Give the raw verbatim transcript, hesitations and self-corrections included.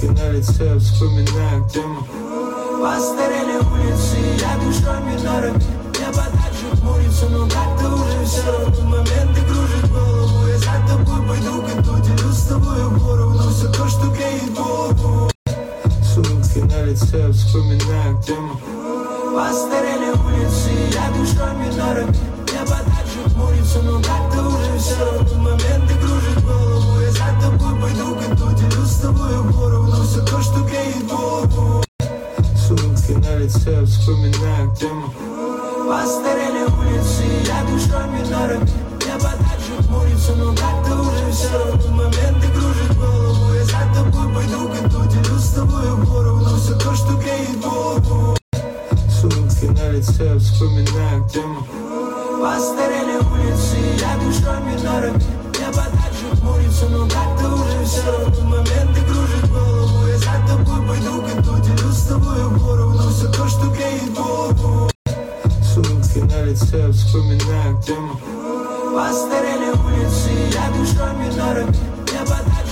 Сумки на лице, вспоминаю, где мы. Постарели улицы, я душами на робе. Небо также хмурится, но как-то уже все равно. Моменты кружат голову, я за тобой пойду к эту. Делюсь с тобой поровну, все то, что греет голову. Сумки на лице, вспоминаю, где мы. Постарели улицы, я душами на робе. Небо также хмурится, но как-то уже все равно. Моменты кружат голову, я за тобой пойду к эту. Делюсь с тобой поровну, все то, что греет голову. Сумки на лице, вспоминаю, где мы. Постарели улицы, я душами на робе. Небо также хмурится, но как-то уже все равно. Моменты кружат голову, я за тобой пойду к эту. Делюсь с тобой поровну, все то, что греет голову. Сумки на лице, вспоминаю, где мы. Постарели улицы, я душами на робе. Небо также хмурится, но как-то уже все равно. Моменты кружат голову, я за тобой пойду к эту. Делюсь с тобой поровну, все то, что греет голову. Сумки на лице, вспоминаю, где мы. Постарели улицы, я душами на робе. Небо также